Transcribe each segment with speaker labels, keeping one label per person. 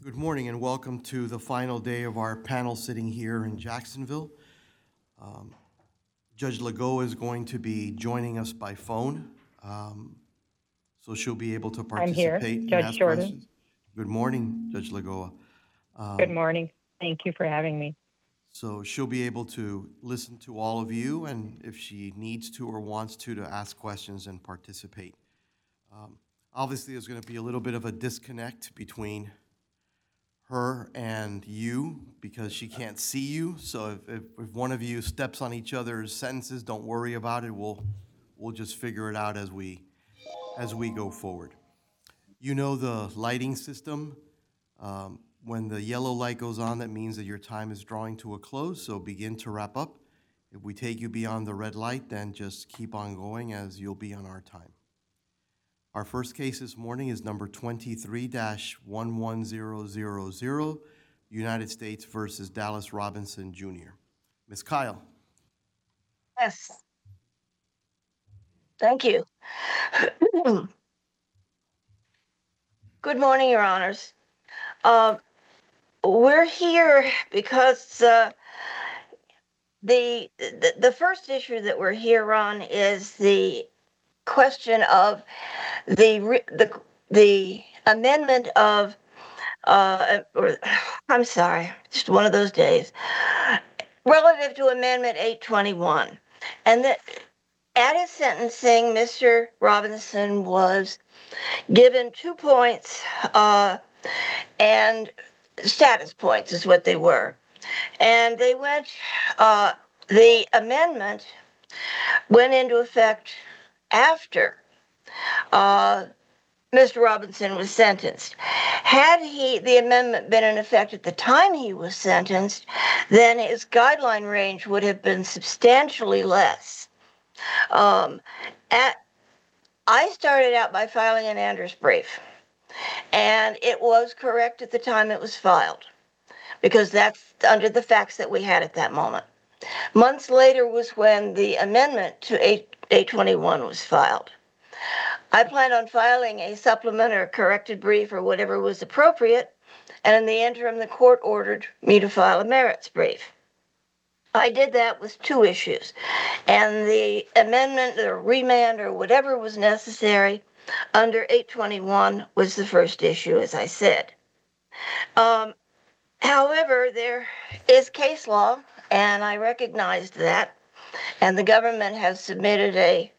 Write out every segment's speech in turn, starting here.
Speaker 1: Good morning and welcome to the final day of our panel sitting here in Jacksonville. Um, Judge Lagoa is going to be joining us by phone, so she'll be able to
Speaker 2: I'm here,
Speaker 1: participate and
Speaker 2: Judge
Speaker 1: ask
Speaker 2: Jordan.
Speaker 1: questions. Good morning, Judge Lagoa.
Speaker 2: Good
Speaker 1: Um,
Speaker 2: morning. Thank you for having me.
Speaker 1: so she'll be able to listen to all of you, and if she needs to or wants to ask questions and participate. Obviously, there's going to be a little bit of a disconnect between her and you because she can't see you. So if one of you steps on each other's sentences, don't worry about it. We'll just figure it out as we go forward. You know the lighting system. When the yellow light goes on, that means that your time is drawing to a close. So begin to wrap up. If we take you beyond the red light, then just keep on going as you'll be on our time. Our first case this morning is number 23-11000, United States versus Dallas Robinson Jr. Ms. Kyle.
Speaker 3: Yes, thank you. Good morning, Your Honors. We're here because the first issue that we're here on is the question of the amendment of or I'm sorry, just one of those days, relative to Amendment 821, and that at his sentencing, Mr. Robinson was given 2 points and status points is what they were. And they went, the amendment went into effect after Mr. Robinson was sentenced. Had the amendment been in effect at the time he was sentenced, then his guideline range would have been substantially less. I started out by filing an Anders brief, and it was correct at the time it was filed, because that's under the facts that we had at that moment. Months later was when the amendment to 821 was filed. I planned on filing a supplement or corrected brief or whatever was appropriate, and in the interim, the court ordered me to file a merits brief. I did that with 2 issues, and the amendment or remand or whatever was necessary under 821 was the first issue, as I said. However, there is case law, and I recognized that, and the government has submitted a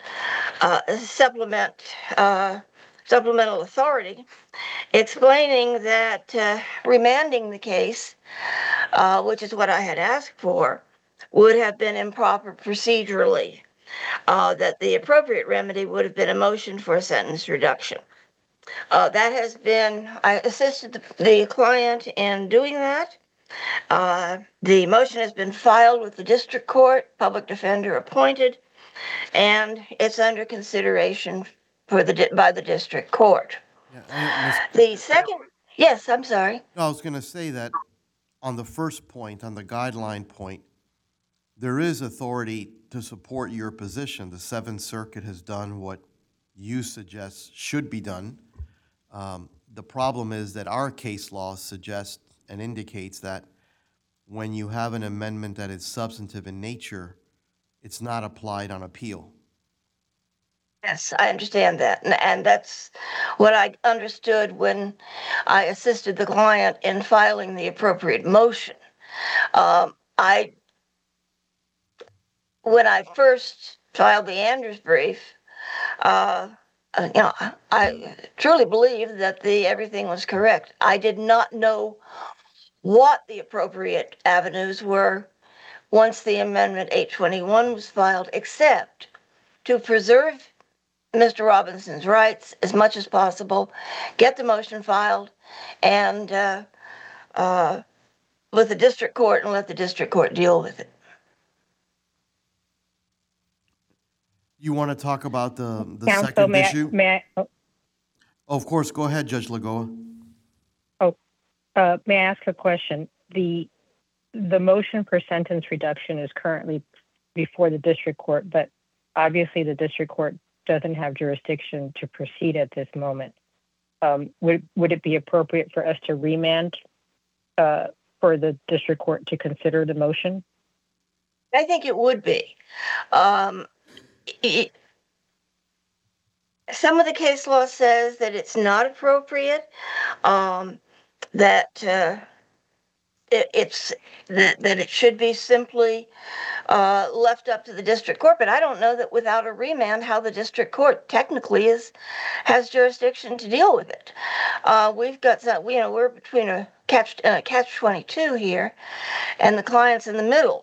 Speaker 3: supplemental authority explaining that remanding the case, which is what I had asked for, would have been improper procedurally, that the appropriate remedy would have been a motion for a sentence reduction. That has been, I assisted the client in doing that. The motion has been filed with the district court, public defender appointed, and it's under consideration by the district court. The second, yes, I'm sorry.
Speaker 1: I was going to say that on the first point, on the guideline point, there is authority to support your position. The Seventh Circuit has done what you suggest should be done. The problem is that our case law suggests and indicates that when you have an amendment that is substantive in nature, it's not applied on appeal.
Speaker 3: Yes, I understand that. And that's what I understood when I assisted the client in filing the appropriate motion. When I first filed the Anders brief, I truly believed that everything was correct. I did not know what the appropriate avenues were once the Amendment 821 was filed, except to preserve Mr. Robinson's rights as much as possible, get the motion filed, and with the district court, and let the district court deal with it.
Speaker 1: You want to talk about the
Speaker 2: Counsel,
Speaker 1: second issue?
Speaker 2: Oh,
Speaker 1: of course, go ahead, Judge Lagoa.
Speaker 2: may I ask a question? The motion for sentence reduction is currently before the district court, but obviously the district court doesn't have jurisdiction to proceed at this moment. would it be appropriate for us to remand for the district court to consider the motion?
Speaker 3: I think it would be. Um, it, some of the case law says that it's not appropriate, that it's that it should be simply left up to the district court. But I don't know that without a remand, how the district court technically has jurisdiction to deal with it. We've got some, we're between a catch 22 here, and the client's in the middle.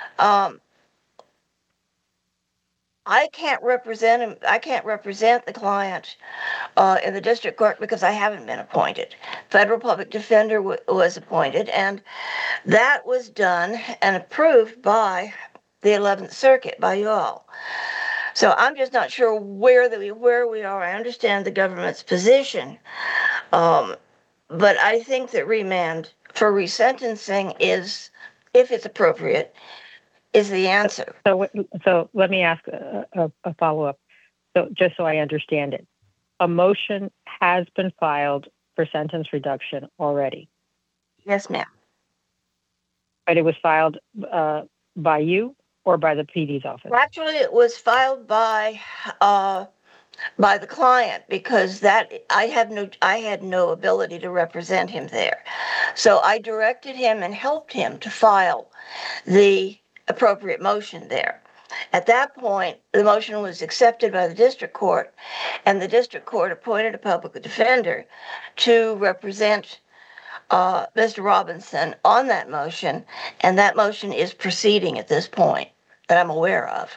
Speaker 3: I can't represent him. I can't represent the client in the district court because I haven't been appointed. Federal public defender was appointed, and that was done and approved by the 11th Circuit, by you all. So I'm just not sure where we are. I understand the government's position, but I think that remand for resentencing is, if it's appropriate, is the answer.
Speaker 2: So let me ask a follow-up. So just so I understand it, a motion has been filed for sentence reduction already.
Speaker 3: Yes, ma'am.
Speaker 2: But it was filed by you or by the PD's office?
Speaker 3: Actually, it was filed by the client because I had no ability to represent him there. So I directed him and helped him to file the appropriate motion there. At that point, the motion was accepted by the district court, and the district court appointed a public defender to represent Mr. Robinson on that motion, and that motion is proceeding at this point that I'm aware of.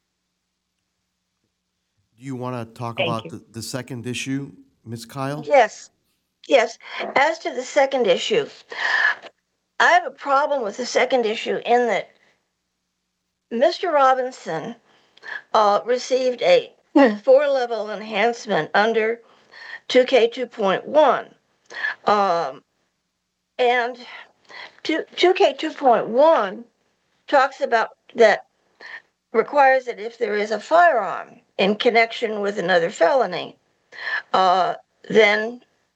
Speaker 1: Do you want to talk
Speaker 2: Thank
Speaker 1: about
Speaker 2: you.
Speaker 1: the second issue, Ms. Kyle?
Speaker 3: Yes. As to the second issue, I have a problem with the second issue in that Mr. Robinson received a 4-level enhancement under 2K2.1. And 2K2.1 talks about that, requires that if there is a firearm in connection with another felony, then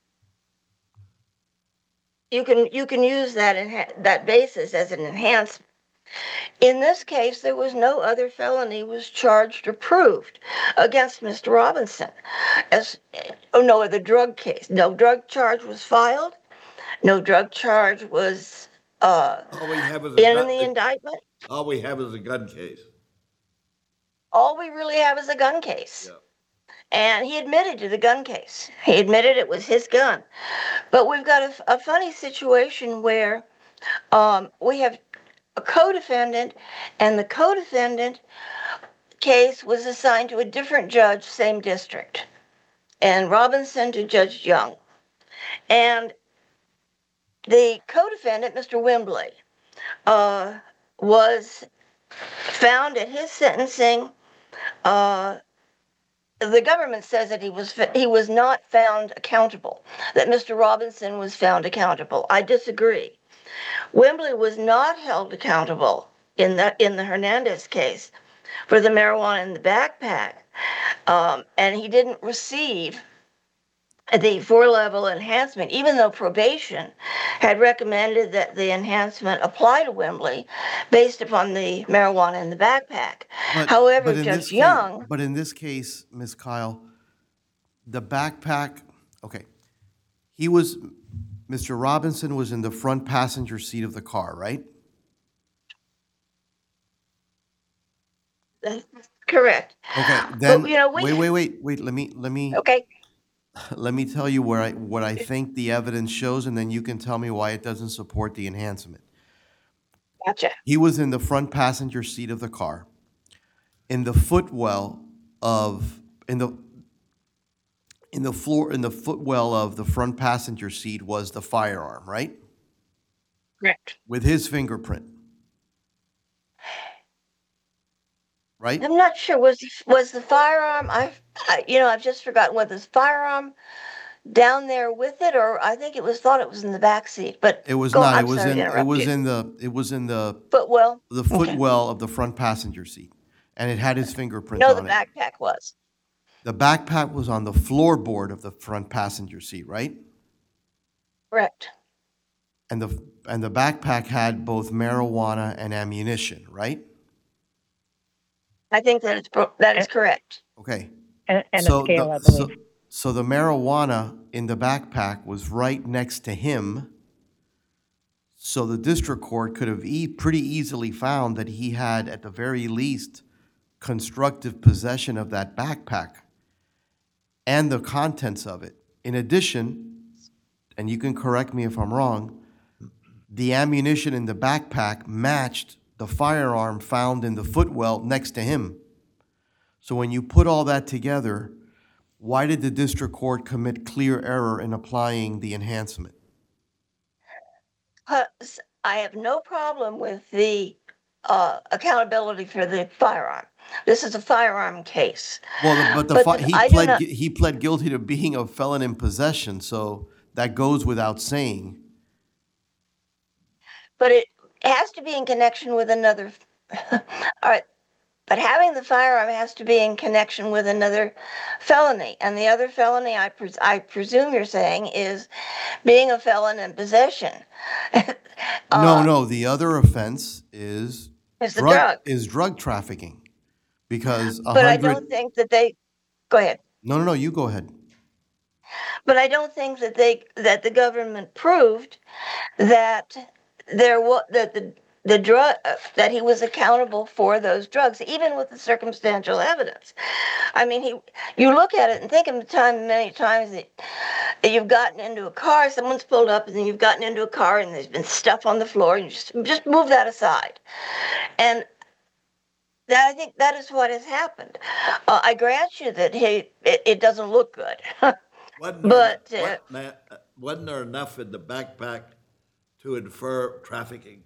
Speaker 3: you can use that basis as an enhancement. In this case, there was no other felony was charged or proved against Mr. Robinson. No other drug case. No drug charge was filed. No drug charge was
Speaker 4: All we have is
Speaker 3: in the indictment.
Speaker 4: All we have is a gun case.
Speaker 3: All we really have is a gun case.
Speaker 4: Yeah.
Speaker 3: And he admitted to the gun case. He admitted it was his gun. But we've got a funny situation where we have a co-defendant, and the co-defendant case was assigned to a different judge, same district, and Robinson to Judge Young. And the co-defendant, Mr. Wembley, was found at his sentencing. The government says that he was not found accountable, that Mr. Robinson was found accountable. I disagree. Wembley was not held accountable in the Hernandez case for the marijuana in the backpack, and he didn't receive the 4-level enhancement, even though probation had recommended that the enhancement apply to Wembley based upon the marijuana in the backpack. However, Judge Young...
Speaker 1: But in this case, Ms. Kyle, the backpack, okay, Mr. Robinson was in the front passenger seat of the car, right?
Speaker 3: That's correct.
Speaker 1: Okay, then,
Speaker 3: But,
Speaker 1: wait, let me
Speaker 3: Okay.
Speaker 1: let me tell you what I think the evidence shows, and then you can tell me why it doesn't support the enhancement.
Speaker 3: Gotcha.
Speaker 1: He was in the front passenger seat of the car. In the footwell of the front passenger seat was the firearm, right?
Speaker 3: Correct.
Speaker 1: With his fingerprint. Right?
Speaker 3: I'm not sure. Was the firearm? I've just forgotten whether the firearm down there with it, or I think thought it was in the back seat. But
Speaker 1: It was
Speaker 3: go,
Speaker 1: not.
Speaker 3: I'm
Speaker 1: It was
Speaker 3: sorry
Speaker 1: in.
Speaker 3: to
Speaker 1: It
Speaker 3: interrupt
Speaker 1: was
Speaker 3: you.
Speaker 1: in the. It was in the
Speaker 3: Footwell.
Speaker 1: footwell of the front passenger seat, and it had his fingerprint
Speaker 3: No,
Speaker 1: on
Speaker 3: the
Speaker 1: it.
Speaker 3: backpack was.
Speaker 1: The backpack was on the floorboard of the front passenger seat, right?
Speaker 3: Correct.
Speaker 1: And the backpack had both marijuana and ammunition, right?
Speaker 3: I think that is correct.
Speaker 1: Okay.
Speaker 2: And a
Speaker 1: So
Speaker 2: scale, I
Speaker 1: the,
Speaker 2: believe.
Speaker 1: so the marijuana in the backpack was right next to him. So the district court could have pretty easily found that he had, at the very least, constructive possession of that backpack and the contents of it. In addition, and you can correct me if I'm wrong, the ammunition in the backpack matched the firearm found in the footwell next to him. So when you put all that together, why did the district court commit clear error in applying the enhancement?
Speaker 3: I have no problem with the accountability for the firearm. This is a firearm case.
Speaker 1: Well, he pled guilty to being a felon in possession, so that goes without saying.
Speaker 3: But it has to be in connection with another. All right. But having the firearm has to be in connection with another felony. And the other felony, I presume you're saying, is being a felon in possession.
Speaker 1: No, the other offense is
Speaker 3: drug
Speaker 1: trafficking. Because
Speaker 3: But I don't think that they. Go ahead.
Speaker 1: No, you go ahead.
Speaker 3: But I don't think that the government proved that the drug that he was accountable for those drugs, even with the circumstantial evidence. I mean, you look at it and think of many times that you've gotten into a car, someone's pulled up, and then you've gotten into a car and there's been stuff on the floor, and you just move that aside. And I think that is what has happened. I grant you that it doesn't look good.
Speaker 4: Wasn't there enough in the backpack to infer trafficking?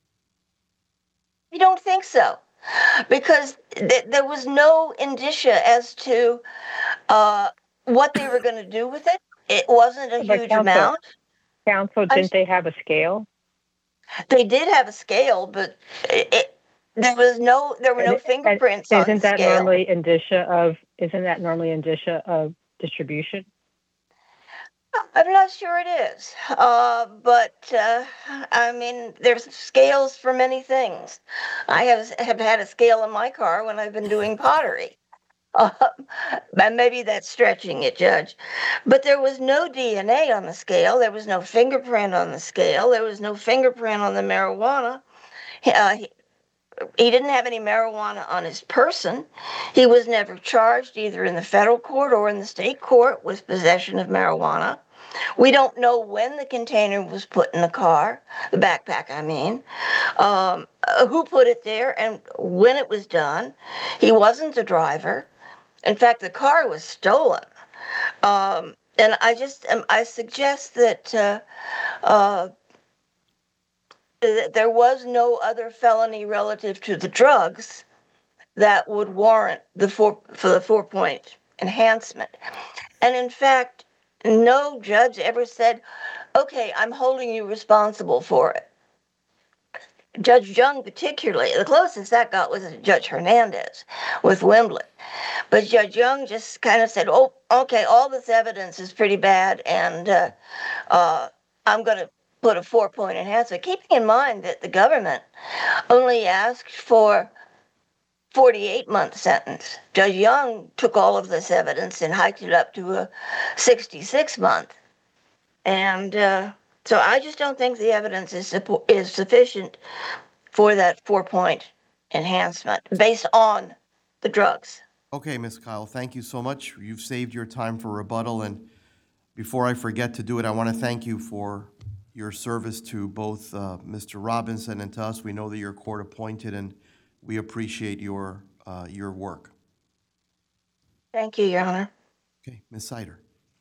Speaker 3: I don't think so, because there was no indicia as to what they were going to do with it. It wasn't a huge amount.
Speaker 2: Counsel, didn't they have a scale?
Speaker 3: They did have a scale, but there were no fingerprints on the scale.
Speaker 2: Isn't that normally indicia of distribution?
Speaker 3: I'm not sure it is, but I mean, there's scales for many things. I have had a scale in my car when I've been doing pottery. And maybe that's stretching it, Judge. But there was no DNA on the scale. There was no fingerprint on the scale. There was no fingerprint on the marijuana. He didn't have any marijuana on his person. He was never charged either in the federal court or in the state court with possession of marijuana. We don't know when the container was put in the car, the backpack, I mean, who put it there and when it was done. He wasn't the driver. In fact, the car was stolen. And I suggest that there was no other felony relative to the drugs that would warrant for the 4-point enhancement. And in fact, no judge ever said, okay, I'm holding you responsible for it. Judge Young particularly, the closest that got was Judge Hernandez with Wembley. But Judge Young just kind of said, oh, okay, all this evidence is pretty bad, and I'm going to put a 4-point enhancement, keeping in mind that the government only asked for 48-month sentence. Judge Young took all of this evidence and hiked it up to a 66-month. And so I just don't think the evidence is sufficient for that 4-point enhancement based on the drugs.
Speaker 1: Okay, Ms. Kyle, thank you so much. You've saved your time for rebuttal. And before I forget to do it, I want to thank you for your service to both Mr. Robinson and to us. We know that you're court appointed, and we appreciate your work.
Speaker 3: Thank you, Your Honor.
Speaker 1: Okay, Ms. Sider.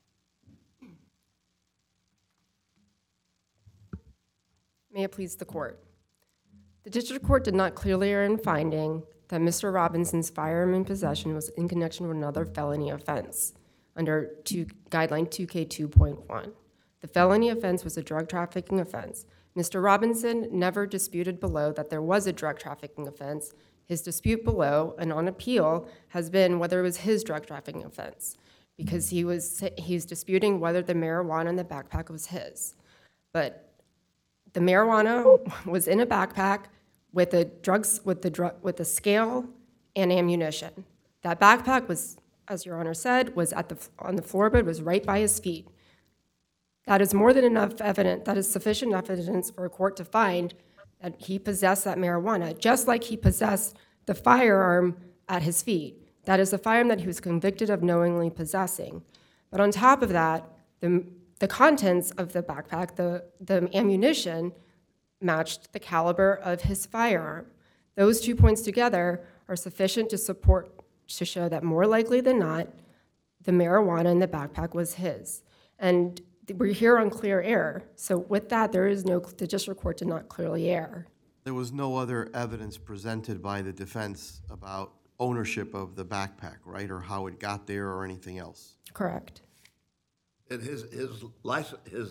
Speaker 5: May it please the court. The district court did not clearly err in finding that Mr. Robinson's firearm in possession was in connection with another felony offense under Guideline 2K2.1. The felony offense was a drug trafficking offense. Mr. Robinson never disputed below that there was a drug trafficking offense, His dispute below and on appeal has been whether it was his drug trafficking offense, because he's disputing whether the marijuana in the backpack was his. But the marijuana was in a backpack with the scale and ammunition. That backpack was, as Your Honor said, was on the floorboard, was right by his feet. That is more than enough evidence. That is sufficient evidence for a court to find that he possessed that marijuana, just like he possessed the firearm at his feet. That is the firearm that he was convicted of knowingly possessing. But on top of that, the contents of the backpack, the ammunition, matched the caliber of his firearm. Those 2 points together are sufficient to show that more likely than not, the marijuana in the backpack was his. And we're here on clear error. So with that, the district court did not clearly err.
Speaker 1: There was no other evidence presented by the defense about ownership of the backpack, right, or how it got there or anything else?
Speaker 5: Correct.
Speaker 4: And his license, his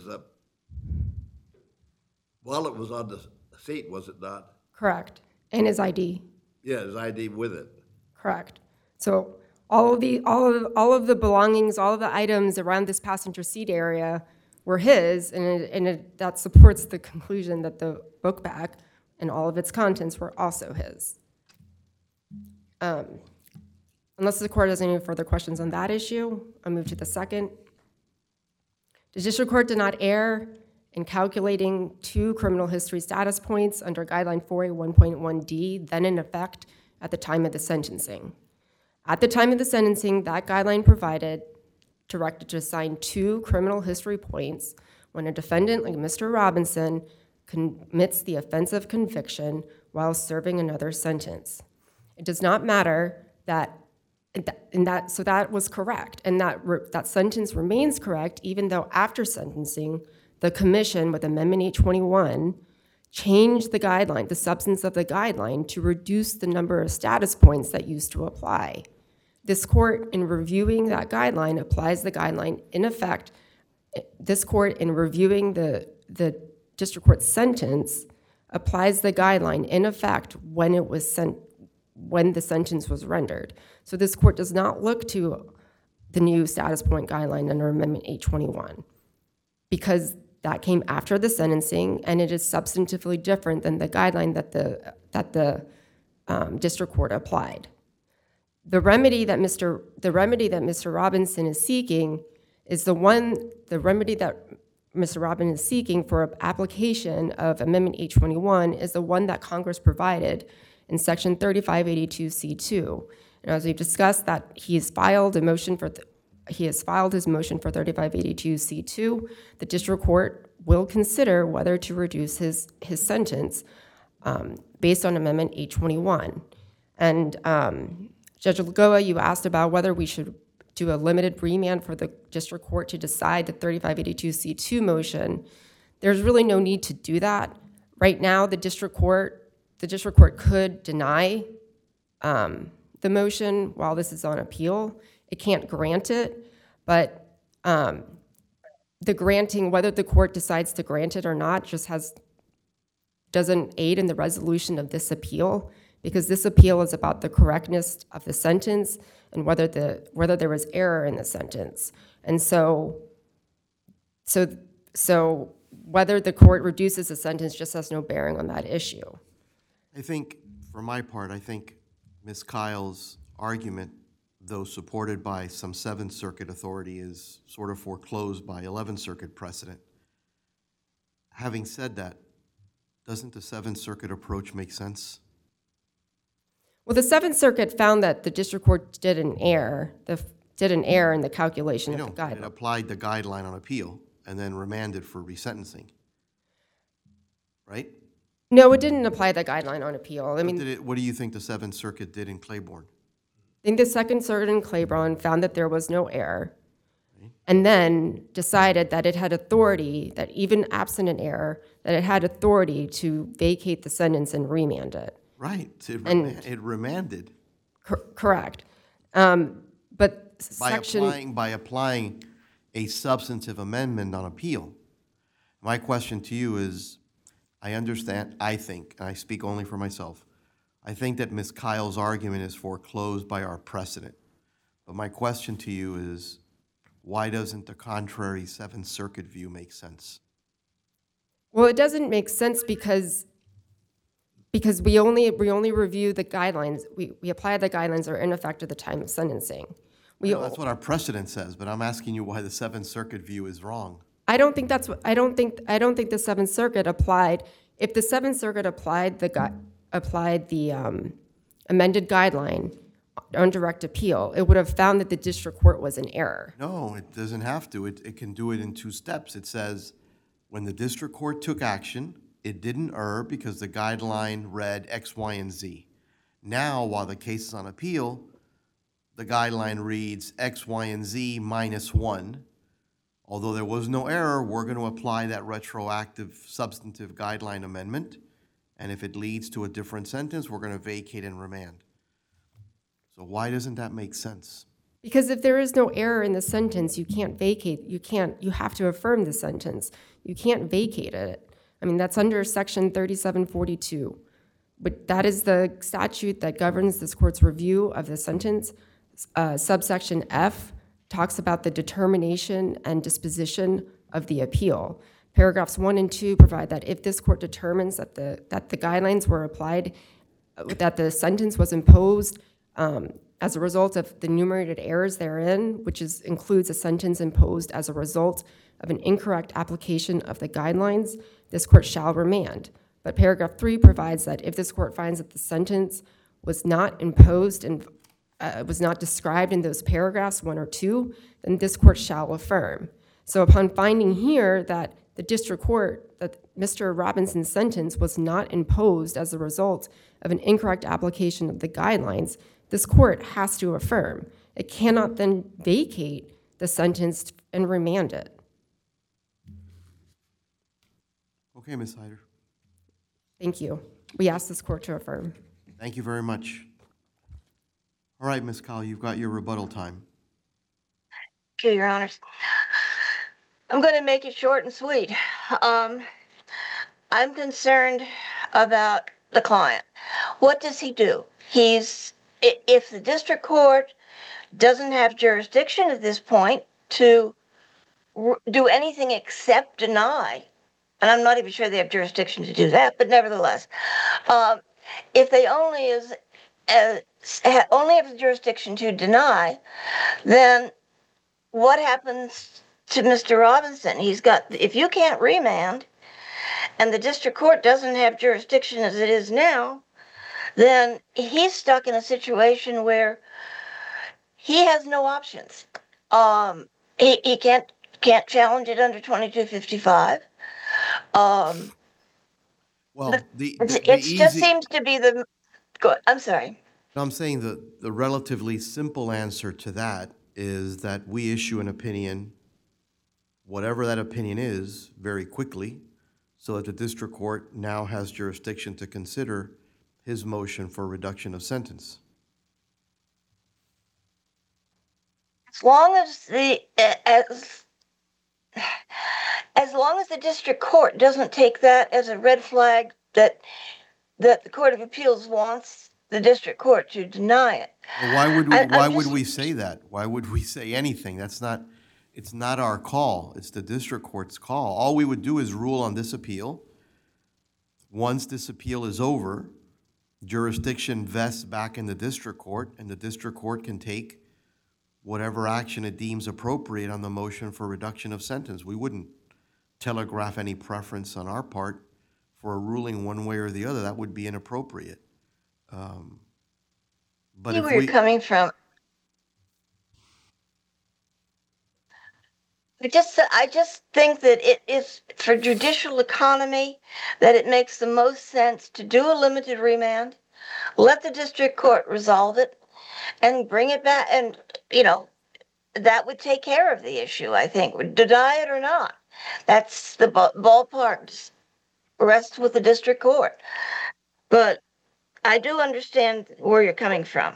Speaker 4: wallet was on the seat, was it not?
Speaker 5: Correct. And his ID.
Speaker 4: Yeah, his ID with it.
Speaker 5: Correct. So all of the belongings, all of the items around this passenger seat area were his, and that supports the conclusion that the book bag and all of its contents were also his. Unless the court has any further questions on that issue, I'll move to the second. The district court did not err in calculating 2 criminal history status points under Guideline 4A1.1D, then in effect at the time of the sentencing. At the time of the sentencing, that guideline directed to assign 2 criminal history points when a defendant like Mr. Robinson commits the offense of conviction while serving another sentence. It does not matter so that was correct, and that sentence remains correct even though after sentencing, the commission with Amendment 821 changed the guideline, the substance of the guideline, to reduce the number of status points that used to apply. This court, in reviewing that guideline, applies the guideline in effect. This court, in reviewing the district court sentence, applies the guideline in effect when the sentence was rendered. So this court does not look to the new status point guideline under Amendment 821 because that came after the sentencing, and it is substantively different than the guideline that the district court applied. The remedy that Mr. Robinson is seeking is the remedy that Mr. Robinson is seeking for application of Amendment 821 is the one that Congress provided in Section 3582C2. And as we've discussed, that he has filed his motion for 3582C2. The district court will consider whether to reduce his sentence based on Amendment 821. And Judge Lagoa, you asked about whether we should do a limited remand for the district court to decide the 3582C2 motion. There's really no need to do that. Right now, the district court could deny the motion while this is on appeal. It can't grant it, but the granting, whether the court decides to grant it or not, doesn't aid in the resolution of this appeal, because this appeal is about the correctness of the sentence and whether there was error in the sentence. And so whether the court reduces the sentence just has no bearing on that issue.
Speaker 1: I think, for my part, Ms. Kyle's argument, though supported by some Seventh Circuit authority, is sort of foreclosed by 11th Circuit precedent. Having said that, doesn't the Seventh Circuit approach make sense?
Speaker 5: Well, the Seventh Circuit found that the district court did an error in the calculation of the guideline.
Speaker 1: It applied the guideline on appeal and then remanded for resentencing, right?
Speaker 5: No, it didn't apply the guideline on appeal.
Speaker 1: What do you think the Seventh Circuit did in Claiborne?
Speaker 5: I think the Second Circuit in Claiborne found that there was no error, and then decided that it had authority, that even absent an error, that it had authority to vacate the sentence and remand it.
Speaker 1: Right, it remanded.
Speaker 5: Correct. But
Speaker 1: By applying a substantive amendment on appeal. My question to you is, I understand, I think, and I speak only for myself, I think that Ms. Kyle's argument is foreclosed by our precedent. But my question to you is, why doesn't the contrary Seventh Circuit view make sense?
Speaker 5: Well, it doesn't make sense because we only review the guidelines. We apply the guidelines that are in effect at the time of sentencing.
Speaker 1: That's what our precedent says, but I'm asking you why the Seventh Circuit view is wrong.
Speaker 5: I don't think the Seventh Circuit applied. If the Seventh Circuit applied the amended guideline on direct appeal, it would have found that the district court was in error.
Speaker 1: No, it doesn't have to. It can do it in two steps. It says, when the district court took action, it didn't err because the guideline read X, Y, and Z. Now, while the case is on appeal, the guideline reads X, Y, and Z minus 1. Although there was no error, we're going to apply that retroactive substantive guideline amendment. And if it leads to a different sentence, we're going to vacate and remand. So why doesn't that make sense?
Speaker 5: Because if there is no error in the sentence, you can't vacate. You have to affirm the sentence. You can't vacate it. I mean, that's under Section 3742. But that is the statute that governs this court's review of the sentence. Subsection F talks about the determination and disposition of the appeal. Paragraphs 1 and 2 provide that if this court determines that the guidelines were applied, that the sentence was imposed as a result of the enumerated errors therein, which includes a sentence imposed as a result of an incorrect application of the guidelines, this court shall remand. But paragraph 3 provides that if this court finds that the sentence was not imposed and was not described in those paragraphs 1 or 2, then this court shall affirm. So upon finding here that the district court, that Mr. Robinson's sentence was not imposed as a result of an incorrect application of the guidelines, this court has to affirm. It cannot then vacate the sentence and remand it.
Speaker 1: Okay, Ms. Hyder.
Speaker 5: Thank you. We ask this court to affirm.
Speaker 1: Thank you very much. All right, Ms. Kyle, you've got your rebuttal time.
Speaker 3: Okay, Your Honors. I'm going to make it short and sweet. I'm concerned about the client. What does he do? If the district court doesn't have jurisdiction at this point to do anything except deny, and I'm not even sure they have jurisdiction to do that, but nevertheless, if they only have the jurisdiction to deny, then what happens to Mr. Robinson? If you can't remand and the district court doesn't have jurisdiction as it is now, then he's stuck in a situation where he has no options. He can't challenge it under 2255.
Speaker 1: Well,
Speaker 3: It just seems to be the. I'm sorry.
Speaker 1: I'm saying the relatively simple answer to that is that we issue an opinion, whatever that opinion is, very quickly, so that the district court now has jurisdiction to consider his motion for reduction of sentence.
Speaker 3: As long as the district court doesn't take that as a red flag that the Court of Appeals wants the district court to deny it.
Speaker 1: Well, why would we say that? Why would we say anything? It's not our call. It's the district court's call. All we would do is rule on this appeal. Once this appeal is over, jurisdiction vests back in the district court, and the district court can take whatever action it deems appropriate on the motion for reduction of sentence. We wouldn't telegraph any preference on our part for a ruling one way or the other. That would be inappropriate. But
Speaker 3: See where you're coming from. I just think that it is for judicial economy that it makes the most sense to do a limited remand, let the district court resolve it, and bring it back. And that would take care of the issue. I think, deny it or not, that's the ballpark. Rests with the district court. But I do understand where you're coming from.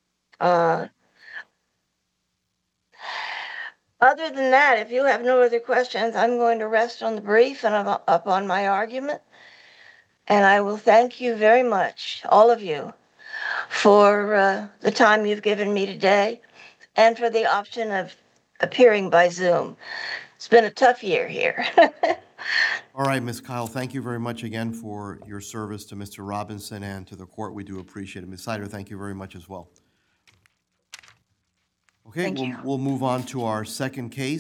Speaker 3: Other than that, if you have no other questions, I'm going to rest on the brief and up on my argument. And I will thank you very much, all of you, for the time you've given me today and for the option of appearing by Zoom. It's been a tough year here.
Speaker 1: All right, Ms. Kyle, thank you very much again for your service to Mr. Robinson and to the court. We do appreciate it. Ms. Sider, thank you very much as well. Okay, we'll move on to our second case.